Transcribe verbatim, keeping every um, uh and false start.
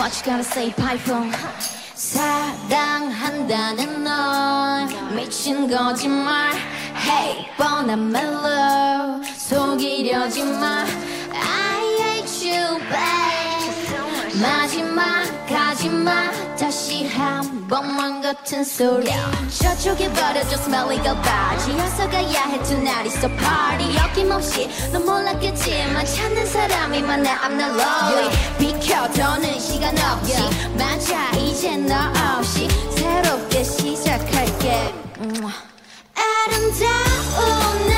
What you gotta say python 사랑한다는 널 미친 거짓말 Hey 뻔한 말로 속이려지 마 I hate you babe 마지막 가지마 다시 한 번만 같은 소리 저쪽에 버려져 smelly가 바지 어서 가야 해 tonight is a party 여김없이 넌 몰랐겠지만 찾는 사람이 많아 I'm not lonely 비켜 더는 시간 없지 맞아 이제 너 없이 새롭게 시작할게 아름다운